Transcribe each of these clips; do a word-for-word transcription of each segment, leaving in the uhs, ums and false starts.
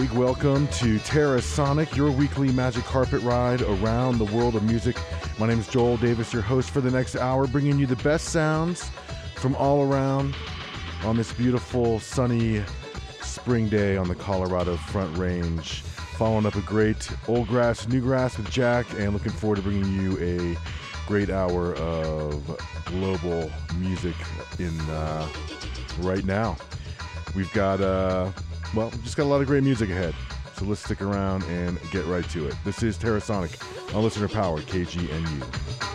big welcome to Terrasonic, your weekly magic carpet ride around the world of music. My name is Joel Davis, your host for the next hour, bringing you the best sounds from all around on this beautiful, sunny spring day on the Colorado Front Range. Following up a great old grass, new grass with Jack, and looking forward to bringing you a great hour of global music in uh, right now. We've got, uh, well, we've just got a lot of great music ahead. So let's stick around and get right to it. This is Terrasonic on Listener Powered K G N U.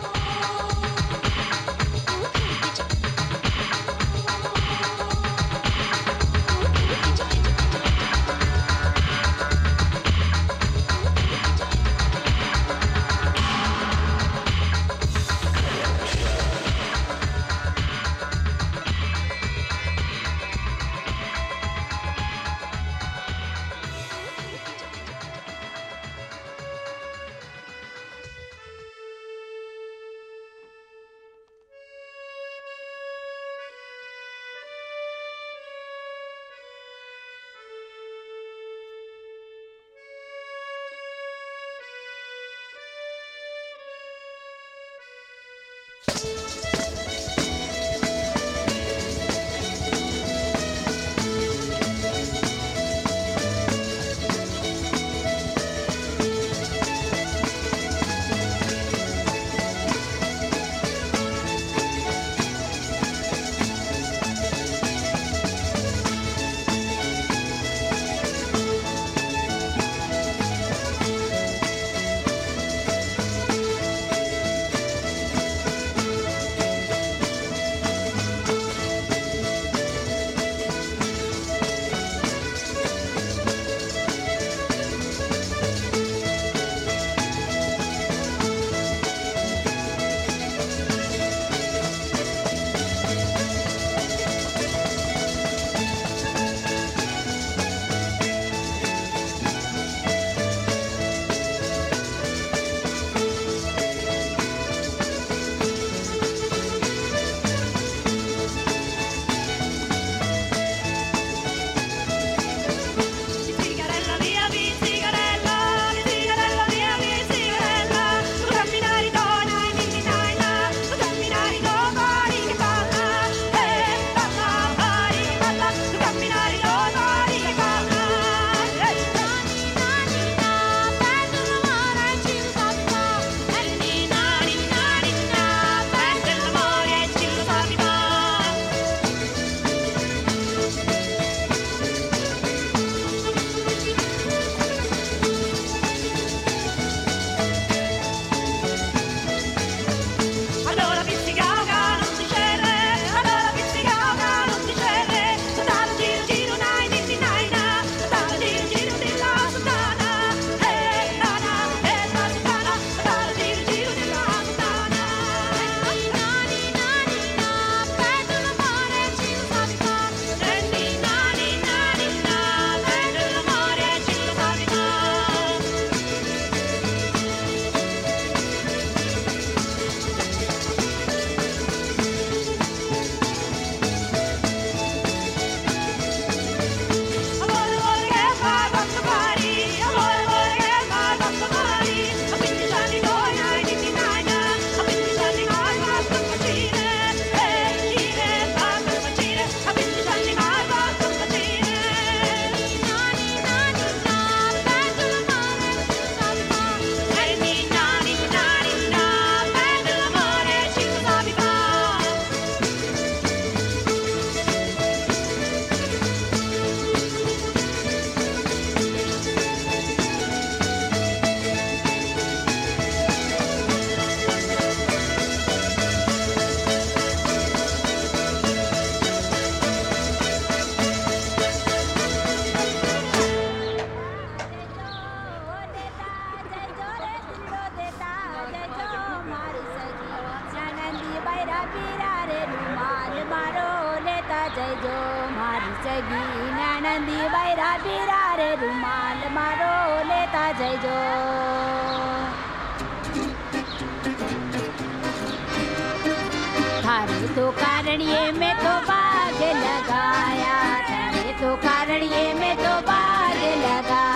थारे तो कारण ये में तो बाग लगाया, थारे तो कारण ये में तो बाग लगाया।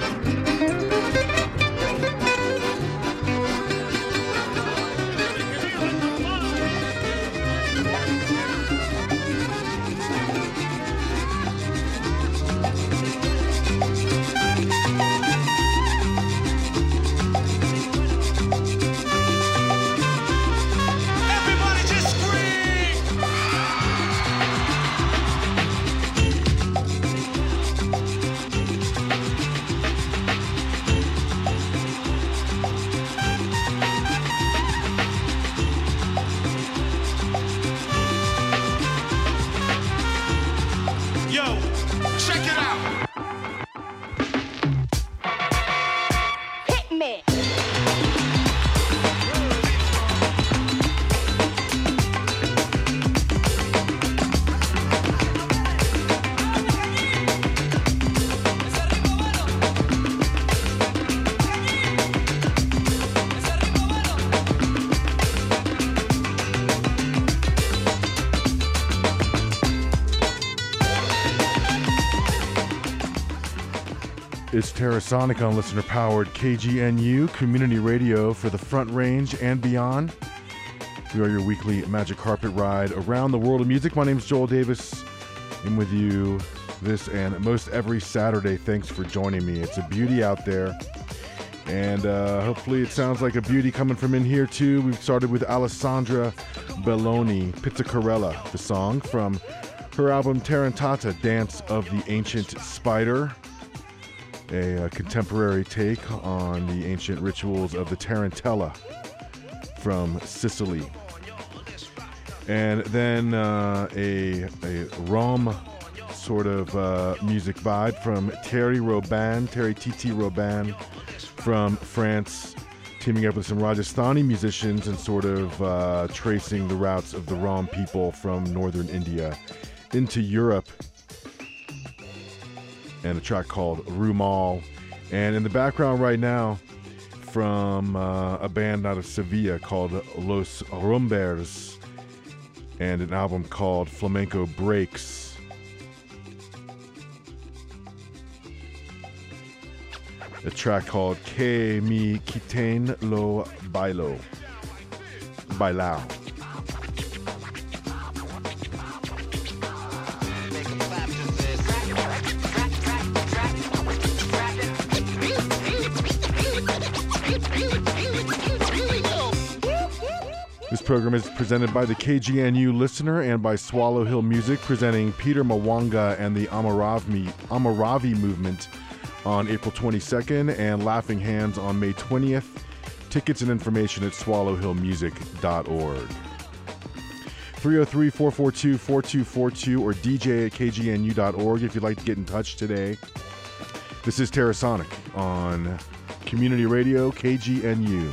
It's Terrasonic on listener-powered K G N U community radio for the Front Range and beyond. We are your weekly magic carpet ride around the world of music. My name's Joel Davis. I'm with you this and most every Saturday. Thanks for joining me. It's a beauty out there. And uh, hopefully it sounds like a beauty coming from in here too. We've started with Alessandra Belloni, Pizzicarella, the song from her album Tarantata, Dance of the Ancient Spider. A, a contemporary take on the ancient rituals of the Tarantella from Sicily. And then uh, a, a Rome sort of uh, music vibe from Thierry Robin, Thierry Titi Robin from France, teaming up with some Rajasthani musicians and sort of uh, tracing the routes of the Rom people from northern India into Europe. And a track called Rumal. And in the background right now, from uh, a band out of Sevilla called Los Rumbers, and an album called Flamenco Breaks. A track called Que Mi Quiten Lo Bailo. Bailao. This program is presented by the K G N U Listener and by Swallow Hill Music, presenting Peter Mwanga and the Amaravi, Amaravi Movement on April twenty-second and Laughing Hands on May twentieth. Tickets and information at swallow hill music dot org. three oh three, four four two, four two four two or D J at K G N U dot org if you'd like to get in touch today. This is Terrasonic on Community Radio K G N U.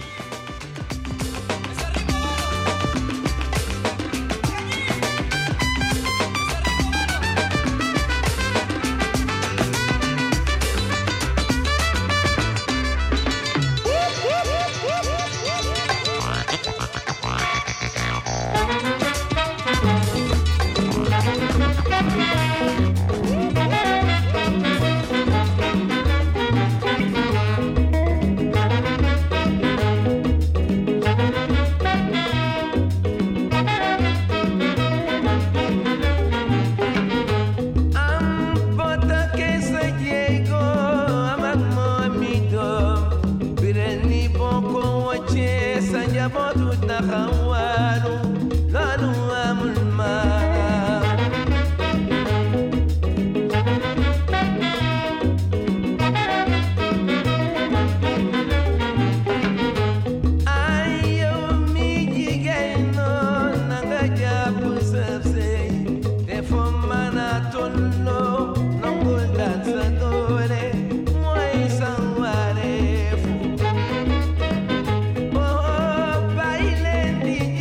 Baile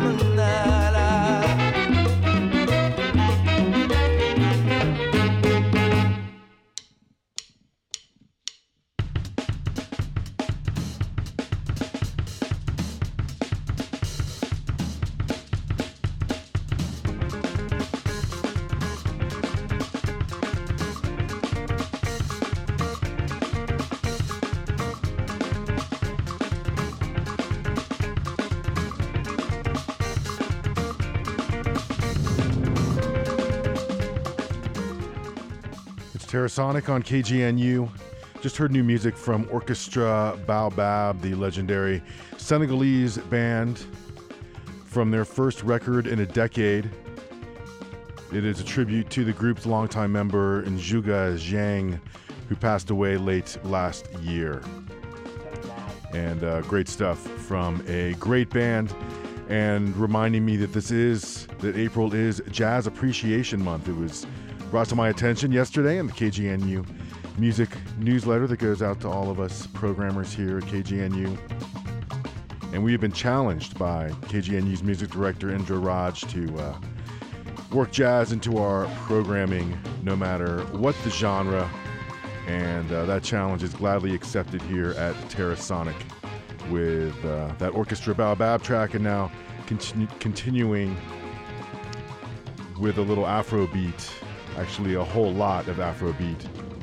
Terrasonic on K G N U. Just heard new music from Orchestra Baobab, the legendary Senegalese band, from their first record in a decade. It is a tribute to the group's longtime member, Njuga Zhang, who passed away late last year. And uh, great stuff from a great band, and reminding me that this is, that April is Jazz Appreciation Month. It was brought to my attention yesterday in the K G N U music newsletter that goes out to all of us programmers here at K G N U. And we have been challenged by K G N U's music director, Indra Raj, to uh, work jazz into our programming no matter what the genre. And uh, that challenge is gladly accepted here at Terrasonic with uh, that Orchestra Baobab track, and now continu- continuing with a little Afrobeat. Actually, a whole lot of Afrobeat.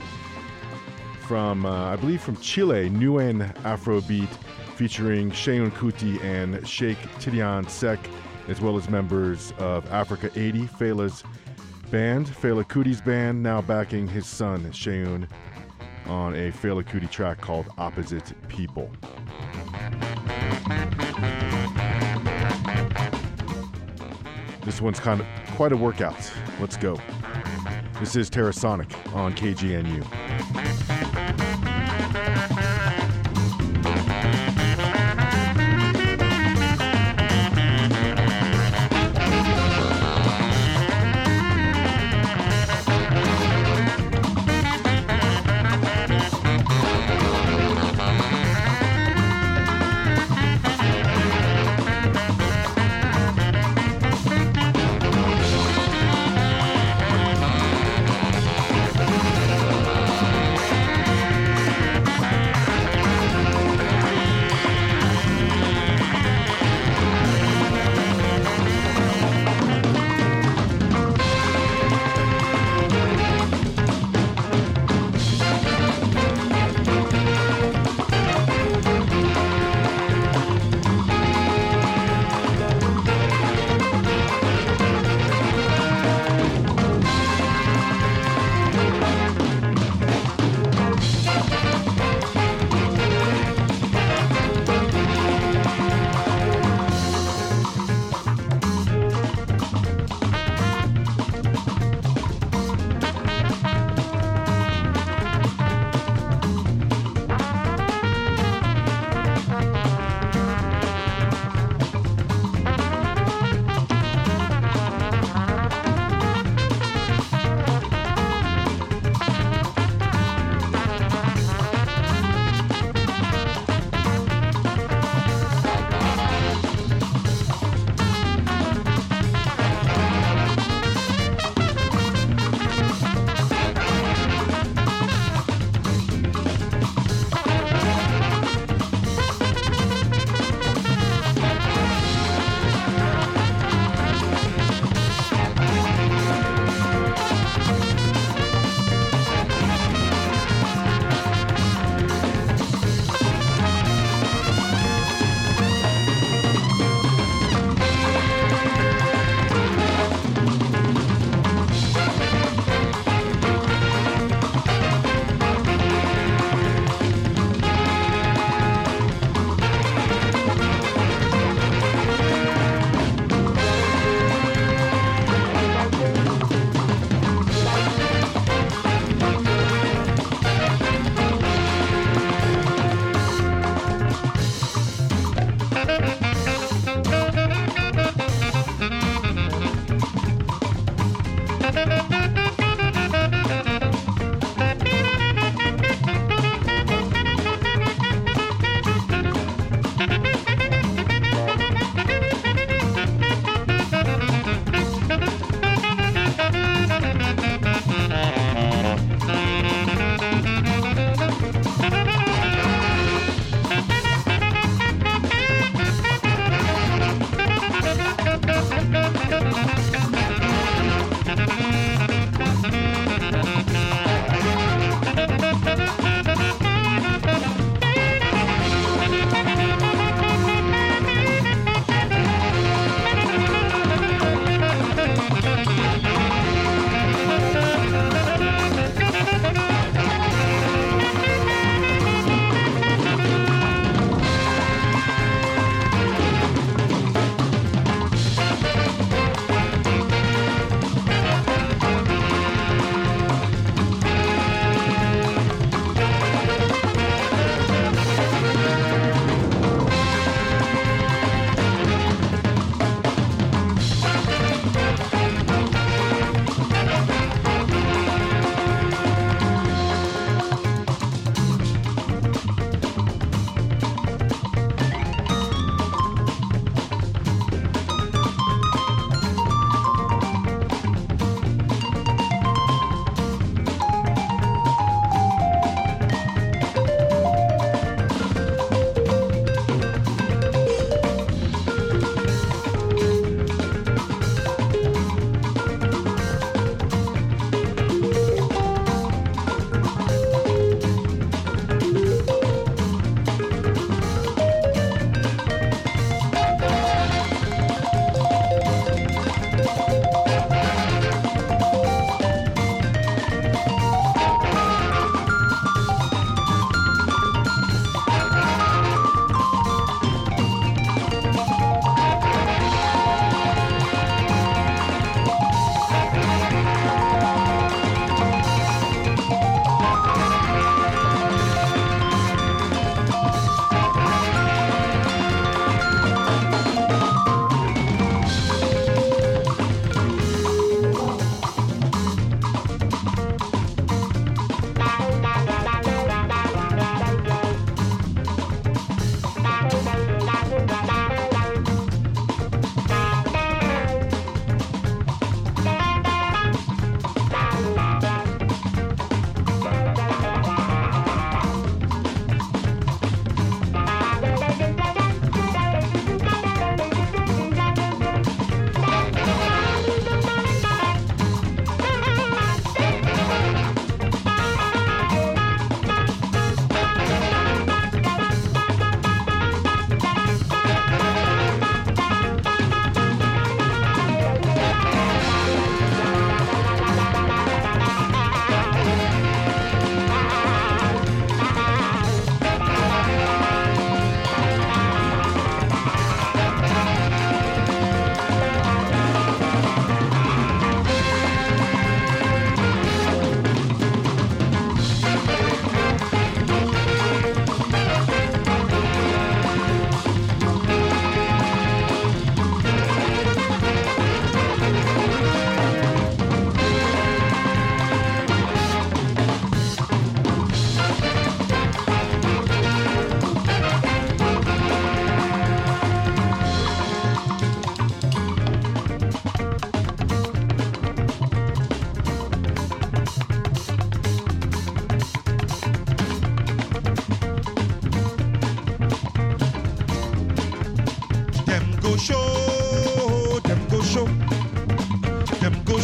From, uh, I believe from Chile, Nguyen Afrobeat, featuring Seun Kuti and Sheikh Tidiane Seck, as well as members of Africa eighty, Fela's band, Fela Kuti's band, now backing his son, Seun, on a Fela Kuti track called Opposite People. This one's kind of quite a workout. Let's go. This is Terrasonic on K G N U.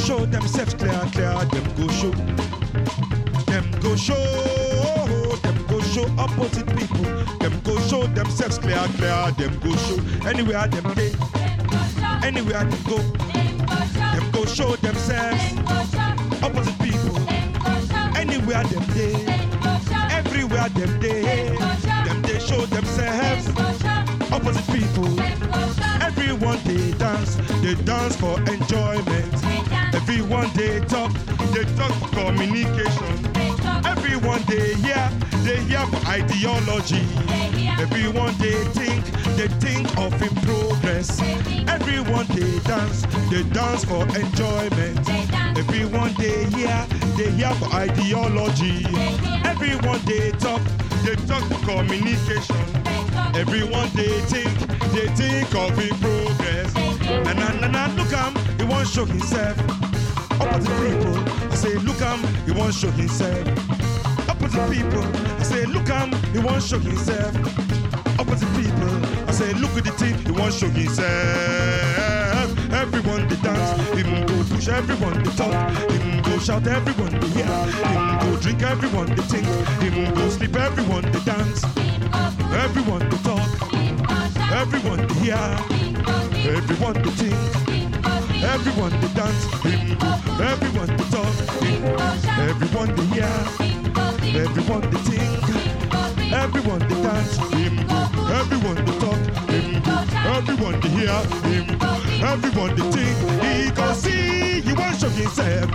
show themselves clear, clear. Them go show. Them go show. Them go show opposite people. Them go show themselves clear, clear. Them go show. Anywhere them day. Anywhere they go. Them go show themselves opposite people. Anywhere them day. Everywhere them day. Them they show themselves opposite people. Everyone they dance, they dance for enjoyment. Everyone they talk, they talk for communication. Everyone they hear, they hear for ideology. Everyone they think, they think of in progress. Everyone they dance, they dance for enjoyment. Everyone they hear, they hear for ideology. Everyone they talk, they talk for communication. Everyone they think, they think of in progress. Na na na na, look am, he won't show himself. Opposite people, I say look am, he won't show himself. Opposite people, I say look am, he won't show himself. Opposite people, I say look at the thing, he won't show himself. Everyone they dance, him go push, everyone they talk, him go shout, everyone they hear, him go drink, everyone they think, him go sleep, everyone they dance. Everyone they talk, everyone they hear, everyone they think, everyone they dance, everyone they talk, everyone they hear, everyone they think, everyone they dance, everyone they talk, everyone they hear, everyone they think. He can see, he won't show himself.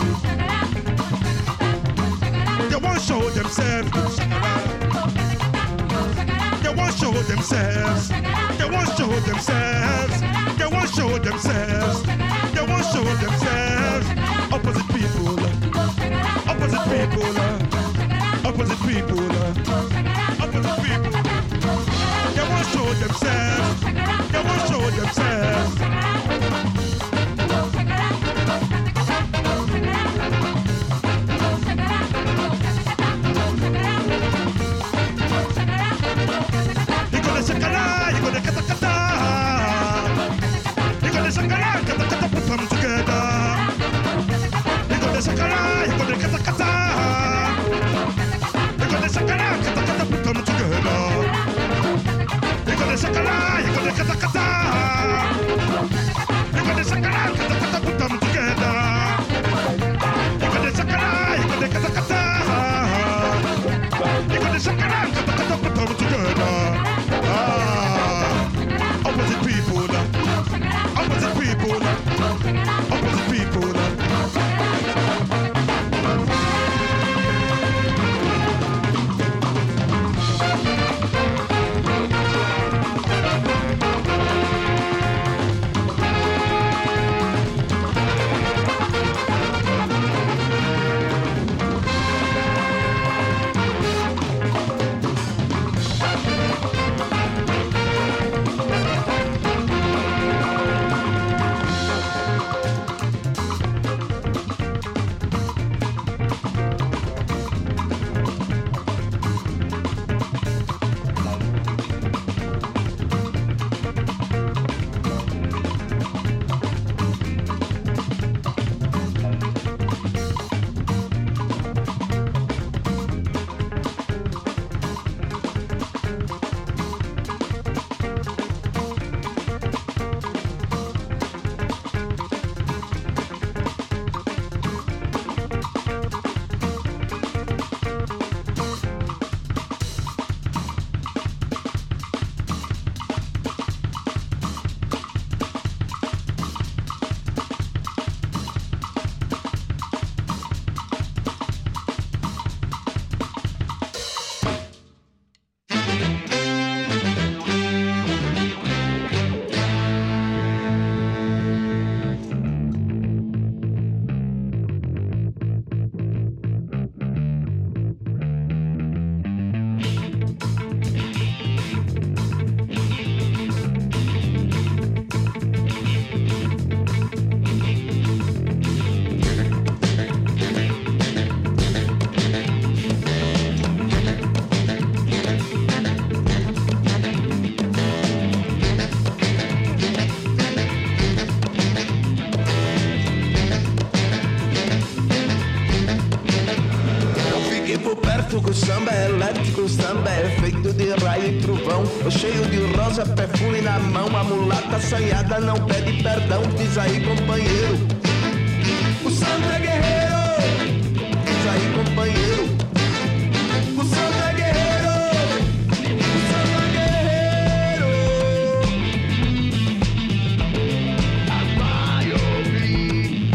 They won't show themselves. They won't show themselves. They won't show themselves. They won't show themselves. They won't show themselves. Opposite people. Opposite people. Opposite people. Opposite people. They won't show themselves. They won't show themselves. Shakara, you gonna kata kata. You gonna shakara, kata kata, put them together. You gonna shakara, you gonna kata kata. You gonna shakara, kata kata, put them together. You gonna shakara, you gonna kata kata. You gonna shakara, kata kata, put them together. You gonna shakara, you gonna kata kata. You gonna shakara, kata kata, put them together. Ah, opposite people, opposite people, opposite people. acústico, samba é elétrico, samba é feito de raio e trovão. O cheio de rosa, perfume na mão, a mulata assanhada não pede perdão. Diz aí, companheiro, o samba é guerreiro. Diz aí, companheiro, o samba é guerreiro. O samba é guerreiro. Vai ouvir.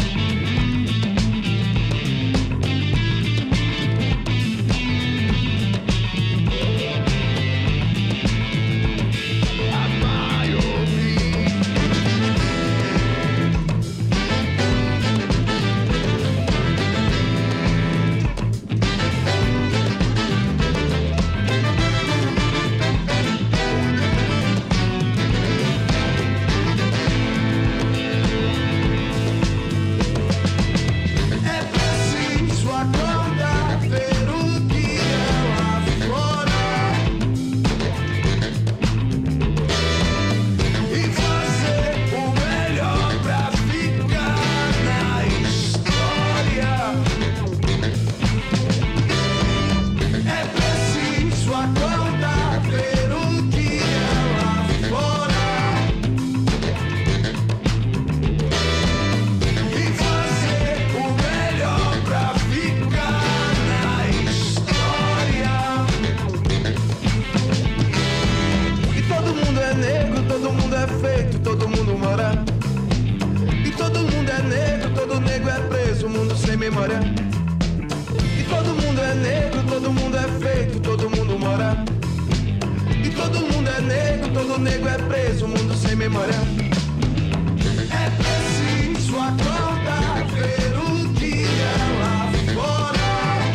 Vai ouvir. É preciso acordar, ver o que é lá fora e fazer o melhor pra ficar na história. É preciso acordar, ver o que é lá fora e fazer o melhor pra ficar na história. E todo mundo é negro, todo mundo é feito, todo mundo mora. E todo mundo é negro, todo negro é preso, mundo sem memória. E todo mundo é negro, todo mundo é feito, todo mundo mora. E todo mundo é negro, todo negro é preso, mundo sem memória. É preciso acordar, ver o que é lá fora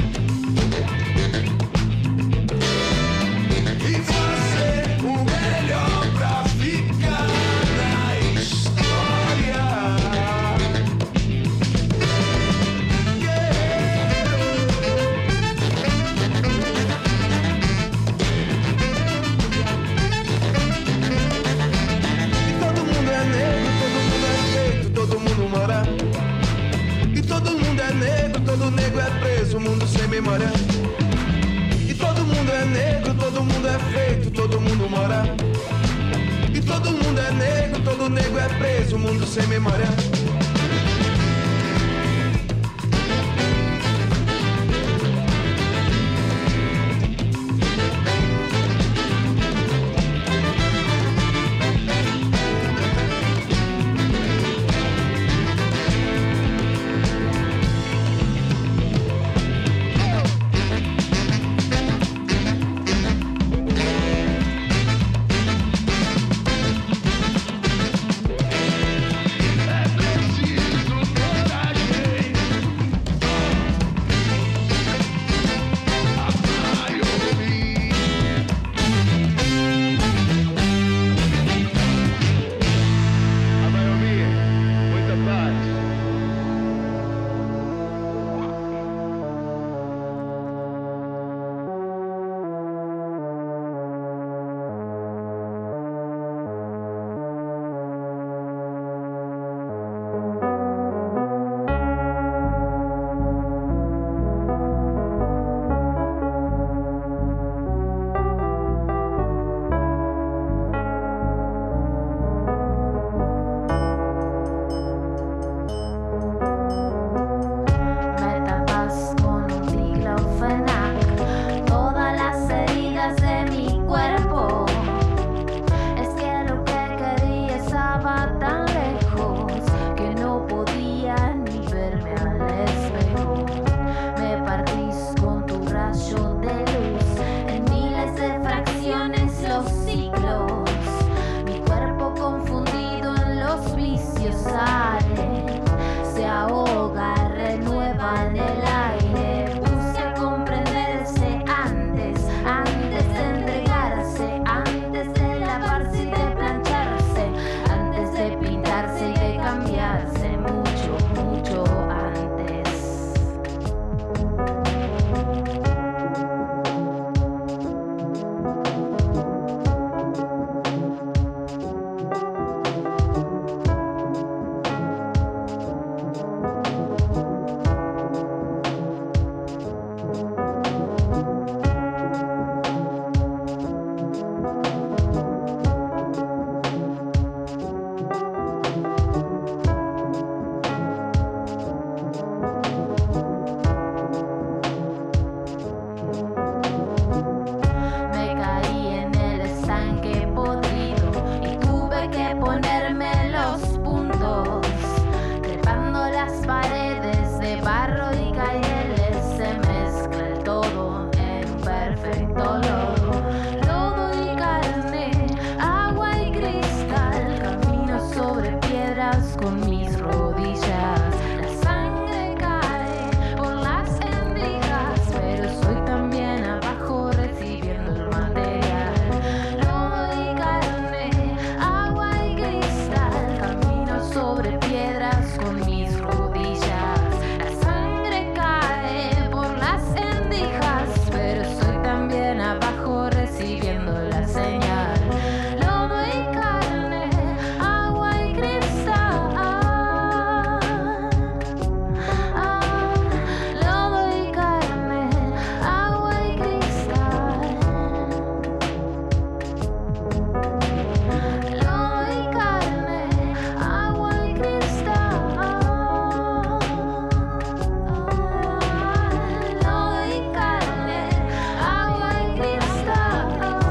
e fazer o melhor pra ficar na história. E todo mundo é negro, todo mundo é feito, todo mundo mora. E todo mundo é negro, todo negro é preso, mundo sem memória. E todo mundo é negro, todo mundo é feito, todo mundo mora. E todo mundo é negro, todo negro é preso, mundo sem memória. É piedras con mis rodillas. La sangre cae por las endijas, pero estoy también abajo recibiendo la señal. Lodo y carne, agua y cristal. Ah, lodo y carne, agua y cristal. Lodo y carne, agua y cristal. Lodo y carne, agua y cristal.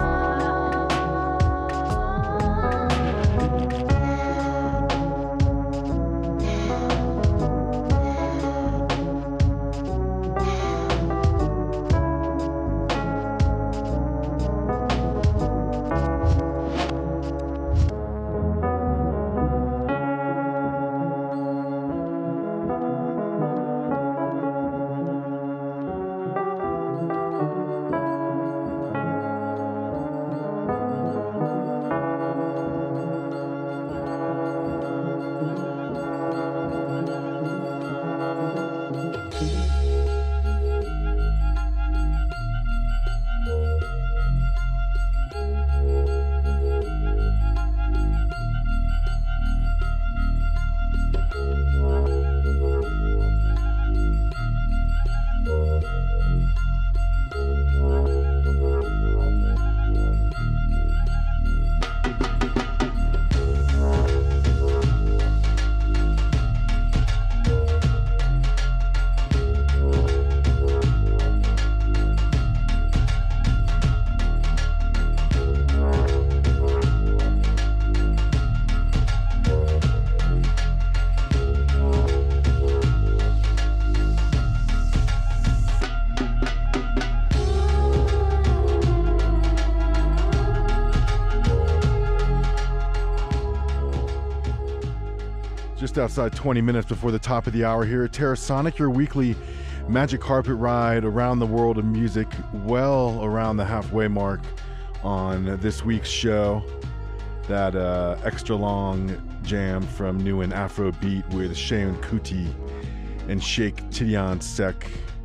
Just outside twenty minutes before the top of the hour here at Terrasonic, your weekly magic carpet ride around the world of music, well around the halfway mark on this week's show. That uh, extra long jam from New and Afrobeat with Seun Kuti and Sheikh Tidiane Seck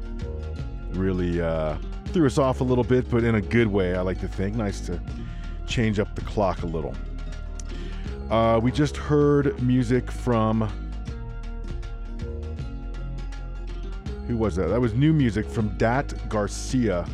really uh, threw us off a little bit, but in a good way, I like to think. Nice to change up the clock a little. Uh, we just heard music from... Who was that? That was new music from Dat Garcia.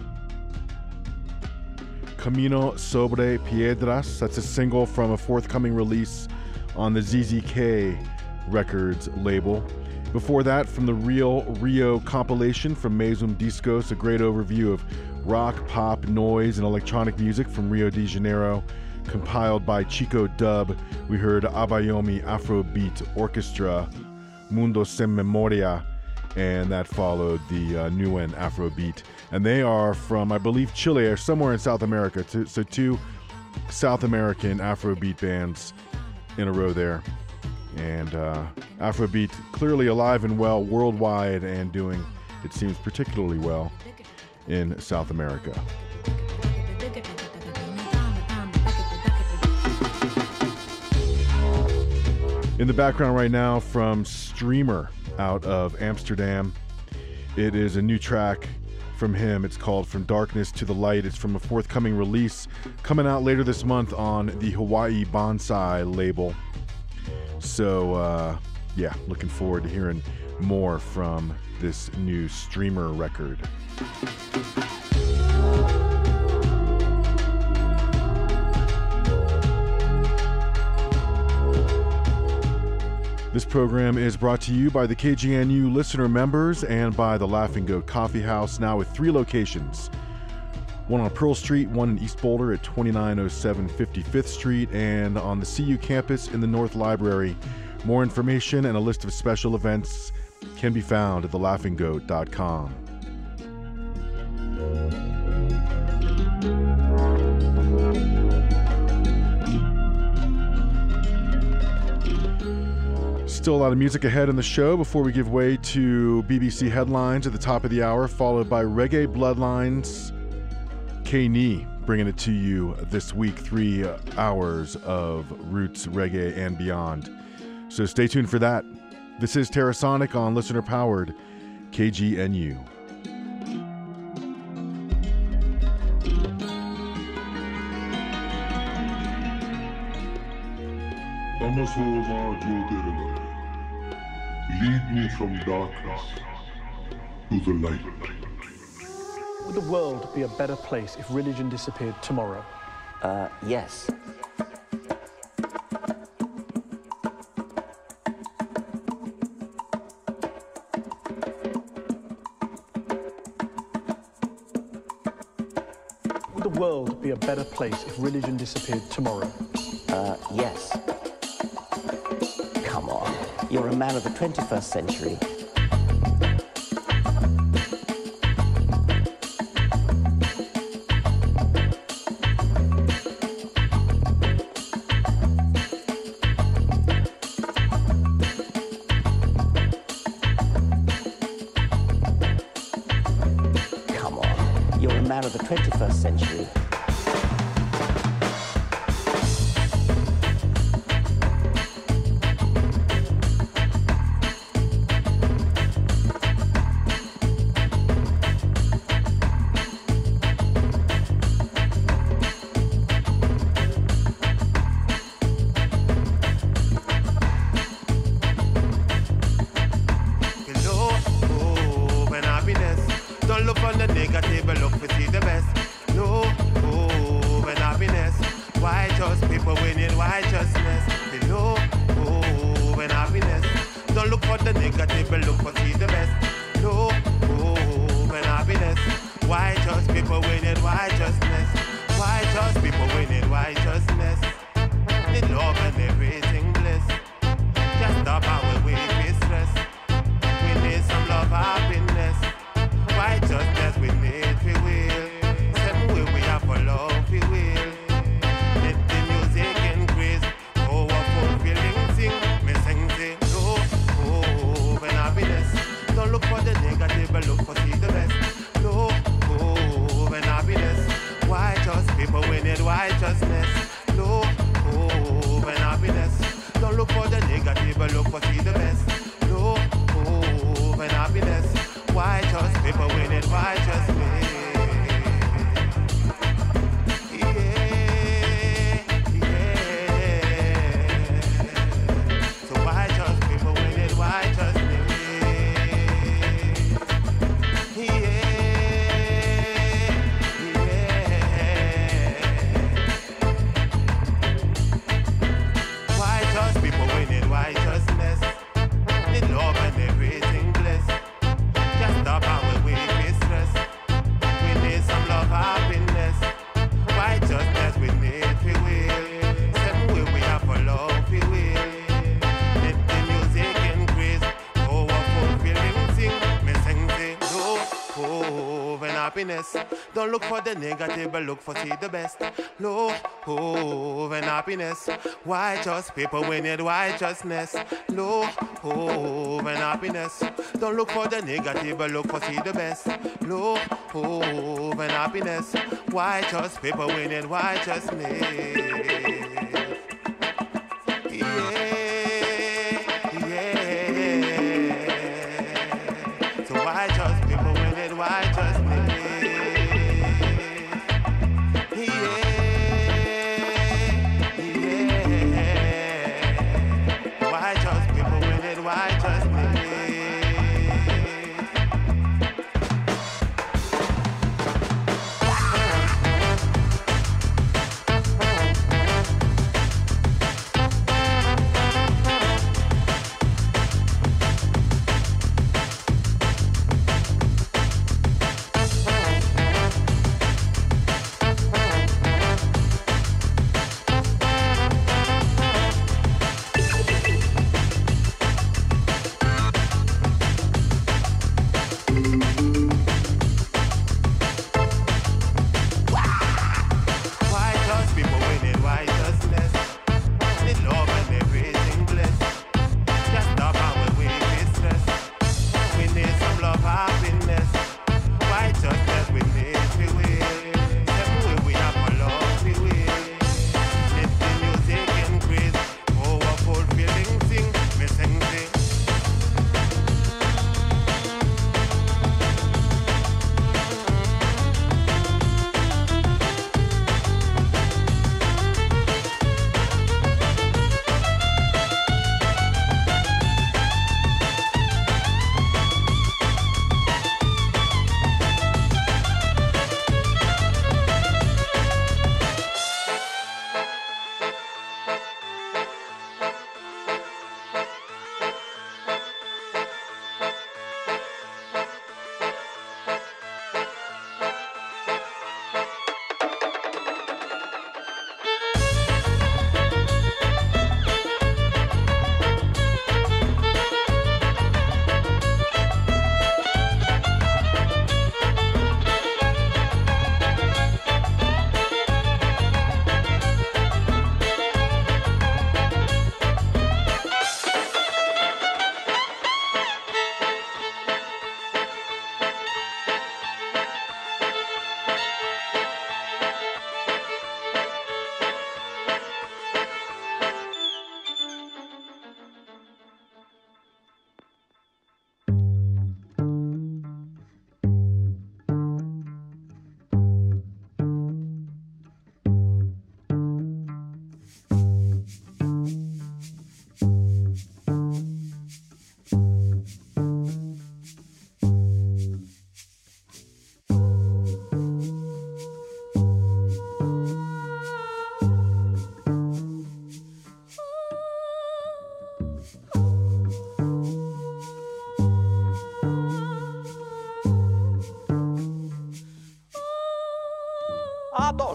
Camino sobre Piedras. That's a single from a forthcoming release on the Z Z K Records label. Before that, from the Real Rio compilation from Mesum Discos, a great overview of rock, pop, noise, and electronic music from Rio de Janeiro, compiled by Chico Dub. We heard Abayomi Afrobeat Orchestra, Mundo Sem Memoria, and that followed the uh, Neuen Afrobeat. And they are from, I believe, Chile or somewhere in South America. So two South American Afrobeat bands in a row there. And uh, Afrobeat clearly alive and well worldwide and doing, it seems, particularly well in South America. In the background right now from Streamer out of Amsterdam. It is a new track from him. It's called From Darkness to the Light. It's from a forthcoming release coming out later this month on the Hawaii Bonsai label. So, uh, yeah, looking forward to hearing more from this new Streamer record. This program is brought to you by the K G N U listener members and by the Laughing Goat Coffee House, now with three locations. One on Pearl Street, one in East Boulder at twenty-nine oh seven fifty-fifth Street, and on the C U campus in the North Library. More information and a list of special events can be found at the laughing goat dot com. Still a lot of music ahead in the show before we give way to B B C headlines at the top of the hour, followed by Reggae Bloodlines, K-Nee, bringing it to you this week. Three hours of roots, reggae, and beyond. So stay tuned for that. This is Terrasonic on listener-powered K G N U. Lead me from darkness to the light. Would the world be a better place if religion disappeared tomorrow? Uh, yes. Would the world be a better place if religion disappeared tomorrow? Uh, yes. Come on. You're a man of the twenty-first century. Come on. You're a man of the twenty-first century. Don't look for the negative, but look for see the best. Love and happiness. Righteous people, we need righteousness. Love and happiness. Don't look for the negative, but look for see the best. Love and happiness. Righteous people, we need righteousness. Yeah, yeah. So righteous people, we need righteousness.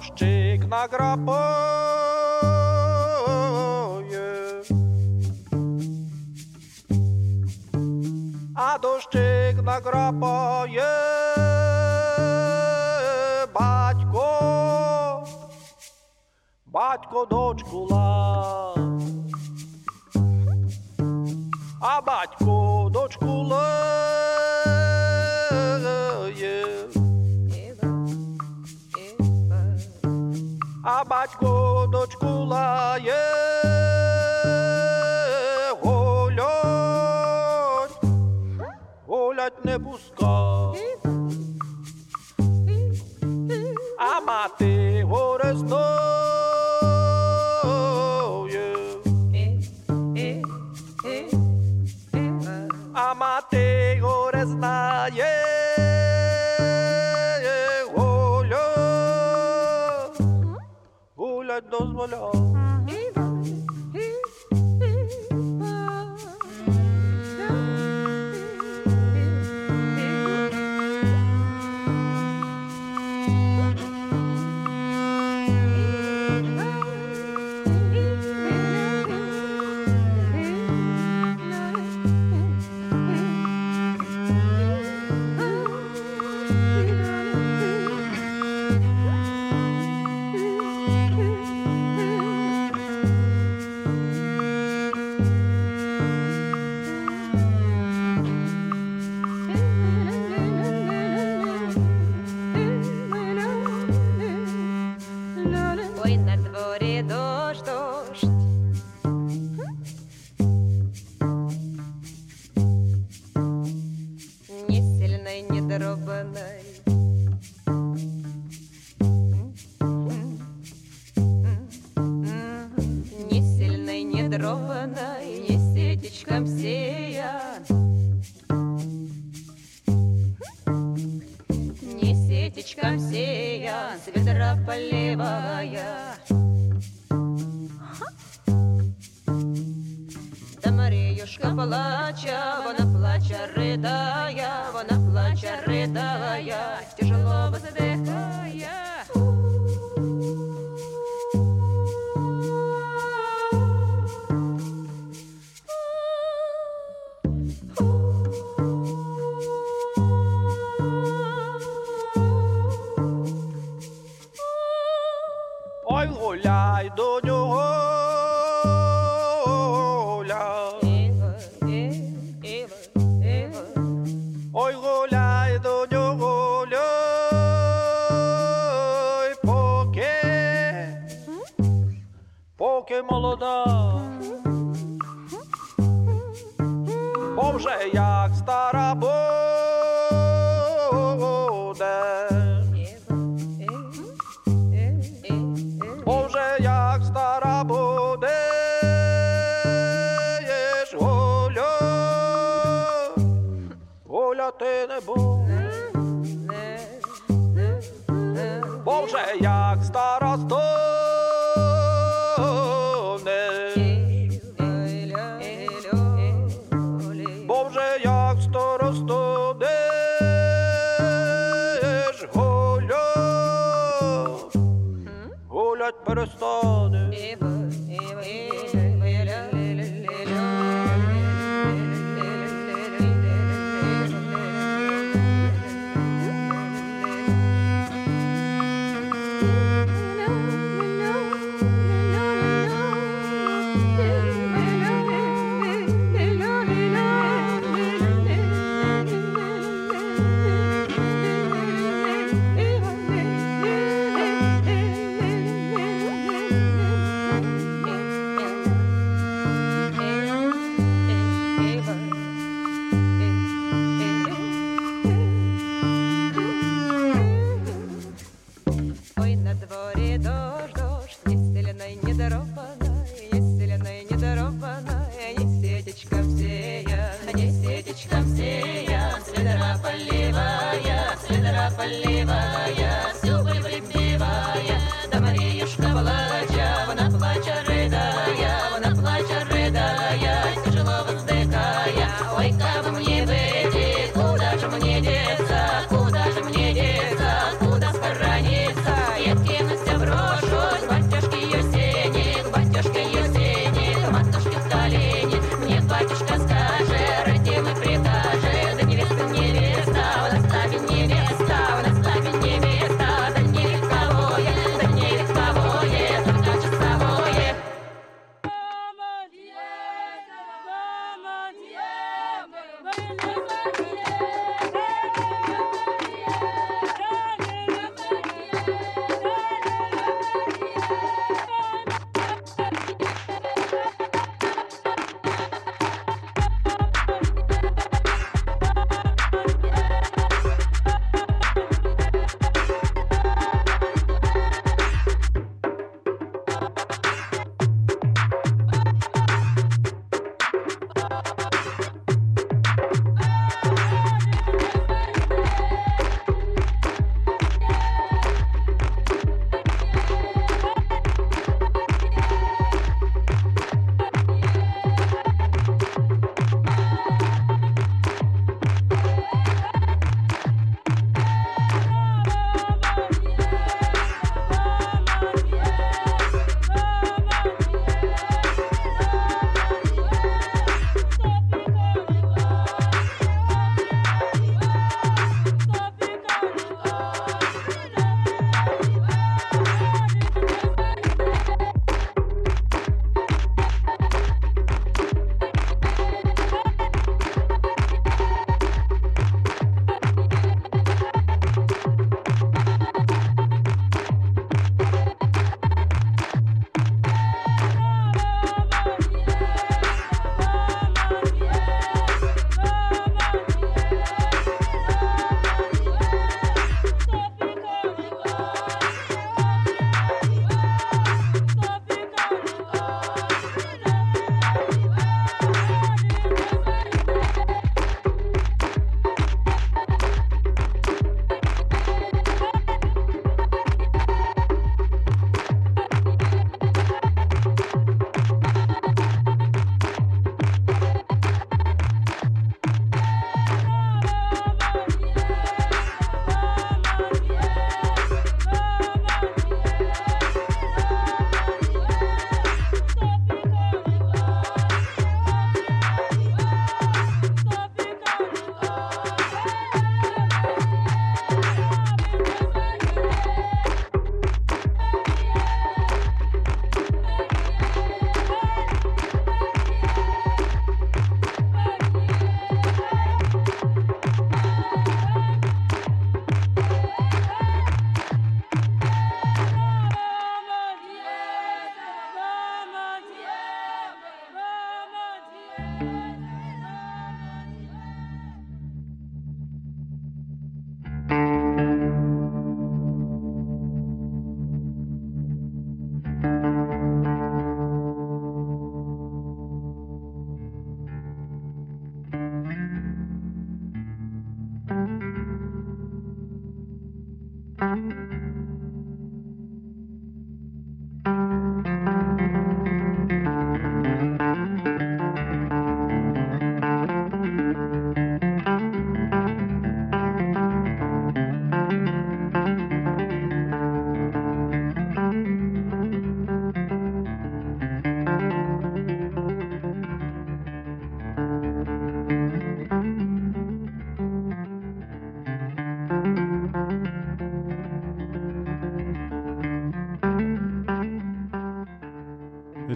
дощик накрапає, а дощик накрапає, батько, батько дочку лає, а батько дочку лає, а батько дочку лає, гулять, гулять не пускай, а мати горе знає, а мати горе знає, гулять, гулять дозволяє. Ой, на дворі дощ, дощ. Не сильный, не дробный. Не сильный, не дробный, не сетечком сеян. Не сетечком сеян, с ведра поливая. Да Маріюшка плача, вона плача, ридая, вона плача, ридая, тяжело вздыхая. Ой, гуляй, доню, гуляй. Ой, гуляй, доню, гуляй, поки, поки молода, бо вже як стара буде, бо вже як стара будеш, гулять, гуляти не будеш, бо вже як стара стонеш, бо вже як стара стонеш, гулять, гулять перестанеш. Ой, на дворі дощ, дощ, не сильный, не дорваный, не сильный, не дорваный, не сетечком сеян, не сетечком сеян, с ведра поливая, с ведра поливая, всю быль припевая. Да Маріюшка плача, вона плача, ридая, вона плача, ридая, тяжело вздыхая. Ой, как мне выйти, куда же мне деться, куда же мне деться, куда схорониться, я кинусь в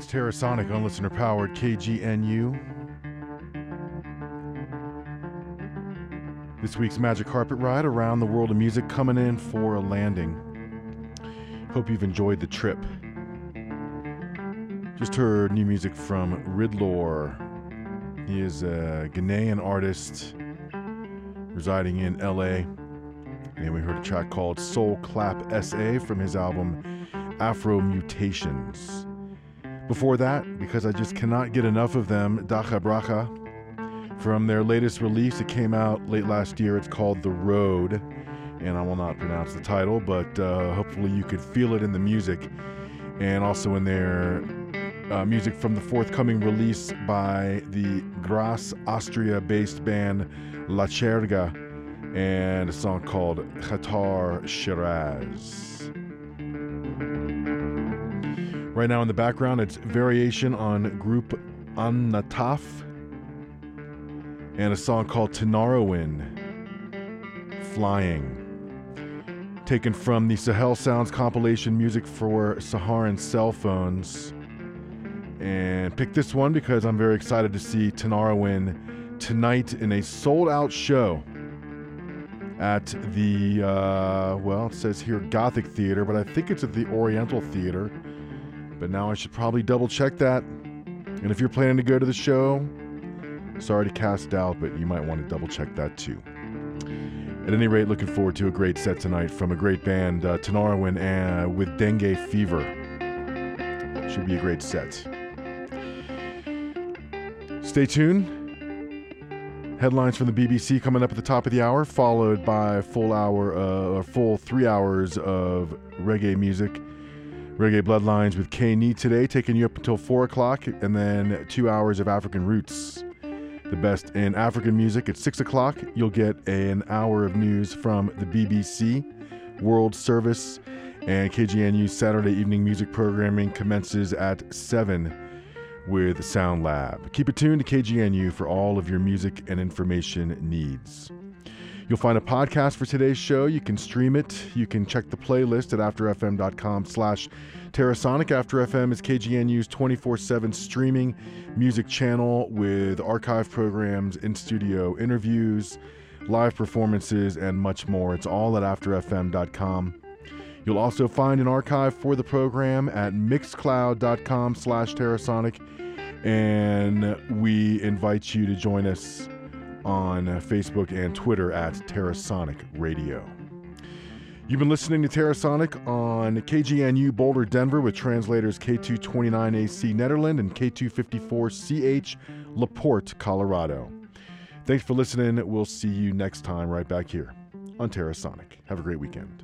Terrasonic on listener-powered K G N U. This week's Magic Carpet Ride around the world of music coming in for a landing. Hope you've enjoyed the trip. Just heard new music from Ridlor. He is a Ghanaian artist residing in L A. And we heard a track called Soul Clap S A from his album Afro Mutations. Before that, because I just cannot get enough of them, Dacha Bracha. From their latest release, it came out late last year. It's called The Road. And I will not pronounce the title, but uh, hopefully you could feel it in the music. And also in their uh, music from the forthcoming release by the Graz, Austria-based band La Cherga, and a song called Khatar Shiraz. Right now in the background, it's variation on group An-Nataf and a song called Tanarowin, Flying. Taken from the Sahel Sounds compilation Music for Saharan Cell Phones. And picked this one because I'm very excited to see Tanarowin tonight in a sold-out show at the, uh, well, it says here Gothic Theater, but I think it's at the Oriental Theater. But now I should probably double-check that. And if you're planning to go to the show, sorry to cast doubt, but you might want to double-check that too. At any rate, looking forward to a great set tonight from a great band, uh, Tanarowin, uh, with Dengue Fever. Should be a great set. Stay tuned. Headlines from the B B C coming up at the top of the hour, followed by a full hour, uh, a full three hours of reggae music. Reggae Bloodlines with K Nee today, taking you up until four o'clock, and then two hours of African Roots. The best in African music. At six o'clock, you'll get an hour of news from the B B C World Service, and K G N U's Saturday evening music programming commences at seven with Sound Lab. Keep it tuned to K G N U for all of your music and information needs. You'll find a podcast for today's show. You can stream it. You can check the playlist at afterfm.com slash Terrasonic. After F M is K G N U's twenty-four seven streaming music channel with archive programs, in-studio interviews, live performances, and much more. It's all at after f m dot com. You'll also find an archive for the program at mixcloud.com slash Terrasonic. And we invite you to join us on Facebook and Twitter at Terrasonic Radio. You've been listening to Terrasonic on K G N U Boulder, Denver with translators K two twenty-nine A C Nederland and K two fifty-four C H LaPorte, Colorado. Thanks for listening. We'll see you next time right back here on Terrasonic. Have a great weekend.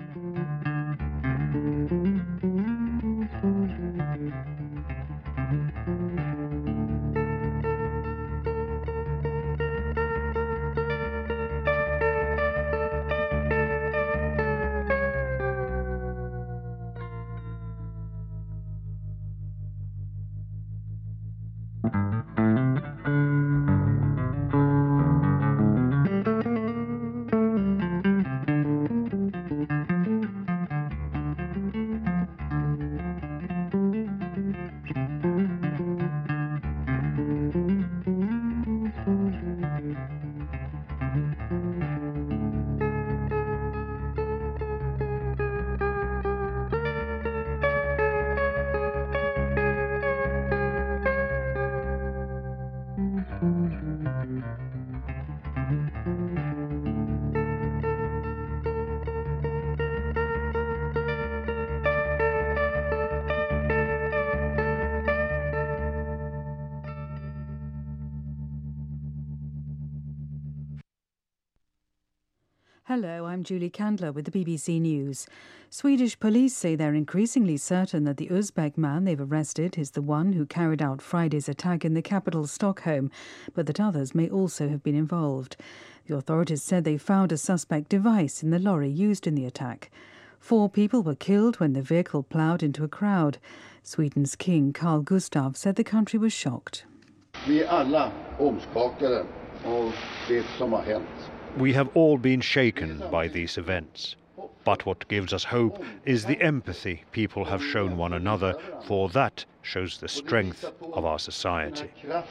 Hello, I'm Julie Candler with the B B C News. Swedish police say they're increasingly certain that the Uzbek man they've arrested is the one who carried out Friday's attack in the capital, Stockholm, but that others may also have been involved. The authorities said they found a suspect device in the lorry used in the attack. Four people were killed when the vehicle ploughed into a crowd. Sweden's King Carl Gustaf said the country was shocked. Vi är alla omskakade av det som har hänt. We have all been shaken by these events. But what gives us hope is the empathy people have shown one another, for that shows the strength of our society.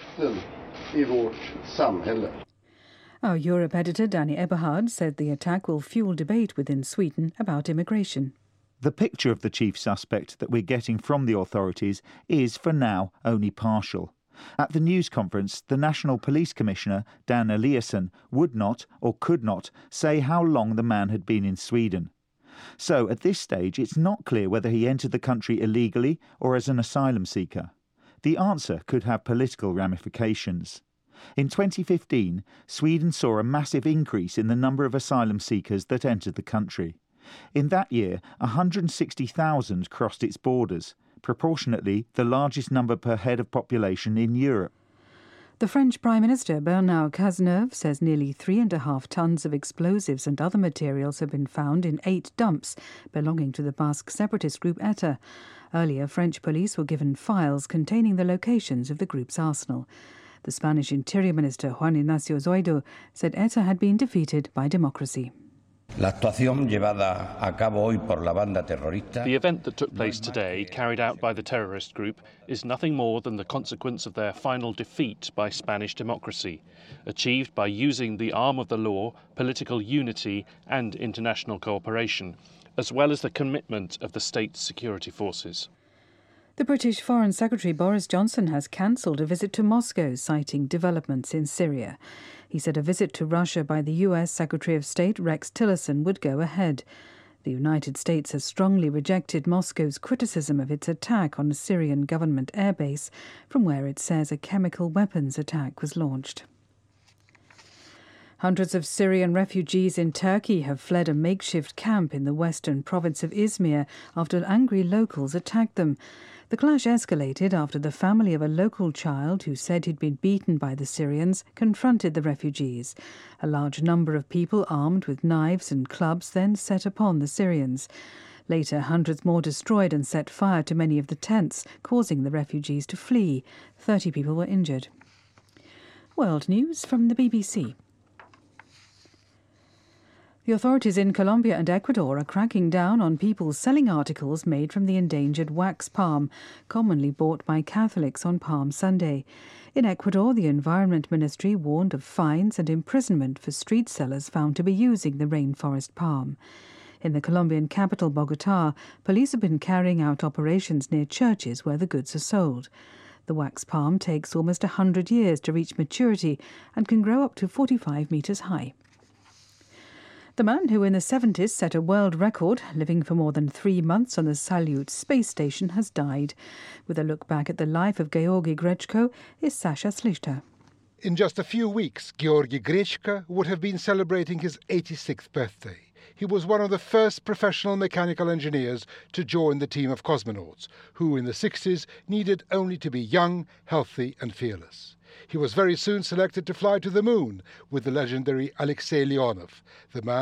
Our Europe editor Danny Eberhard said the attack will fuel debate within Sweden about immigration. The picture of the chief suspect that we're getting from the authorities is, for now, only partial. At the news conference, the National Police Commissioner, Dan Eliasson, would not or could not say how long the man had been in Sweden. So, at this stage, it's not clear whether he entered the country illegally or as an asylum seeker. The answer could have political ramifications. In twenty fifteen, Sweden saw a massive increase in the number of asylum seekers that entered the country. In that year, one hundred sixty thousand crossed its borders, proportionately the largest number per head of population in Europe. The French Prime Minister Bernard Cazeneuve says nearly three and a half tons of explosives and other materials have been found in eight dumps belonging to the Basque separatist group ETA. Earlier, French police were given files containing the locations of the group's arsenal. The Spanish Interior Minister Juan Ignacio Zoido said ETA had been defeated by democracy. The event that took place today, carried out by the terrorist group, is nothing more than the consequence of their final defeat by Spanish democracy, achieved by using the arm of the law, political unity and international cooperation, as well as the commitment of the state security forces. The British Foreign Secretary Boris Johnson has cancelled a visit to Moscow, citing developments in Syria. He said a visit to Russia by the U S Secretary of State Rex Tillerson would go ahead. The United States has strongly rejected Moscow's criticism of its attack on a Syrian government airbase, from where it says a chemical weapons attack was launched. Hundreds of Syrian refugees in Turkey have fled a makeshift camp in the western province of Izmir after angry locals attacked them. The clash escalated after the family of a local child who said he'd been beaten by the Syrians confronted the refugees. A large number of people armed with knives and clubs then set upon the Syrians. Later, hundreds more destroyed and set fire to many of the tents, causing the refugees to flee. Thirty people were injured. World News from the B B C. The authorities in Colombia and Ecuador are cracking down on people selling articles made from the endangered wax palm, commonly bought by Catholics on Palm Sunday. In Ecuador, the Environment Ministry warned of fines and imprisonment for street sellers found to be using the rainforest palm. In the Colombian capital, Bogotá, police have been carrying out operations near churches where the goods are sold. The wax palm takes almost one hundred years to reach maturity and can grow up to forty-five metres high. The man who in the seventies set a world record, living for more than three months on the Salyut space station, has died. With a look back at the life of Georgi Grechko is Sasha Slishta. In just a few weeks, Georgi Grechko would have been celebrating his eighty-sixth birthday. He was one of the first professional mechanical engineers to join the team of cosmonauts, who in the sixties needed only to be young, healthy and fearless. He was very soon selected to fly to the moon with the legendary Alexei Leonov, the man